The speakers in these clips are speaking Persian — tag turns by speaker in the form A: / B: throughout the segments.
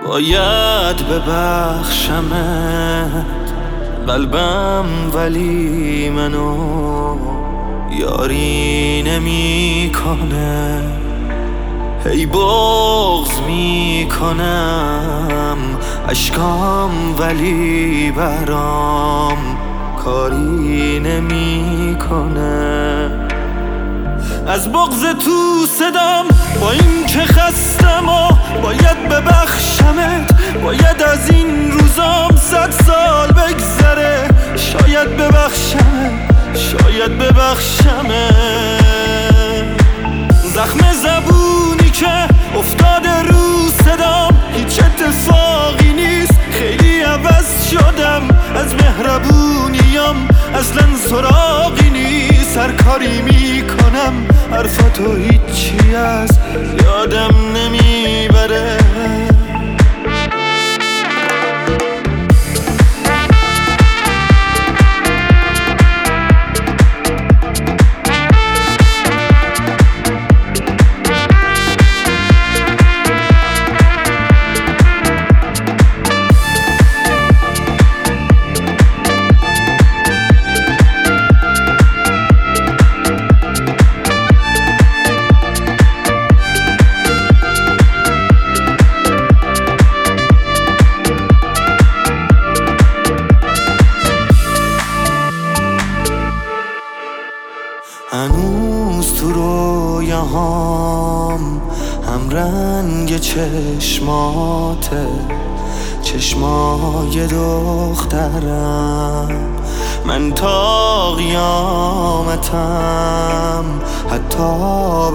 A: باید ببخشمت قلبم، ولی منو یاری نمی کنه. هی بغض می کنم اشکام، ولی برام کاری نمی کنه. از بغض تو صدام با این که خستم و باید ببخشمت. باید از این روزام 100 سال بگذره، شاید ببخشمت، شاید ببخشمت. زخم زبونی که افتاده رو صدام هیچ اتفاقی نیست، خیلی عوض شدم. از مهربونیم اصلا سراغی نیست. هر کاری میکنم حرفاتو هیچی از یادم نمیبره. هنوز تو رویاهام هم رنگ چشماته، چشمای دخترم. من تا قیامتم حتی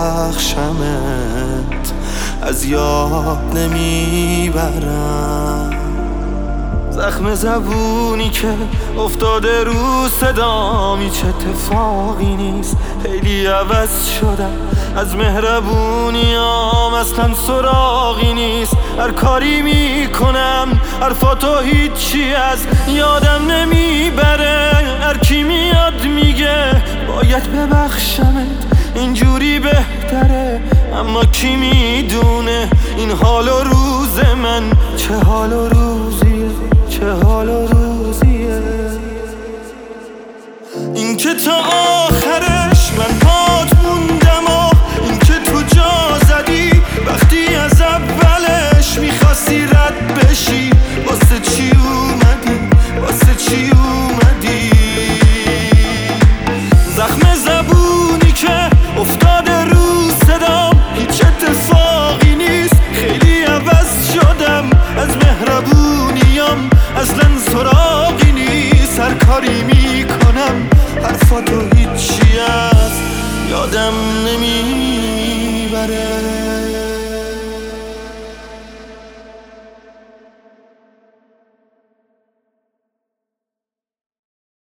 A: ببخشمت از یاد نمیبرم. زخم زبونی که افتاده رو صدام هیچ اتفاقی نیست، خیلی عوض شدم. از مهربونیام اصلا سراغی نیست. هر کاری میکنم حرفاتو هیچی از یادم نمیبره. هر کی میاد میگه باید ببخشمت، اینجوری بهتره. اما کی میدونه این حال و روز من چه حال و روزیه، چه حال و روزیه. این که تا آخرش من پات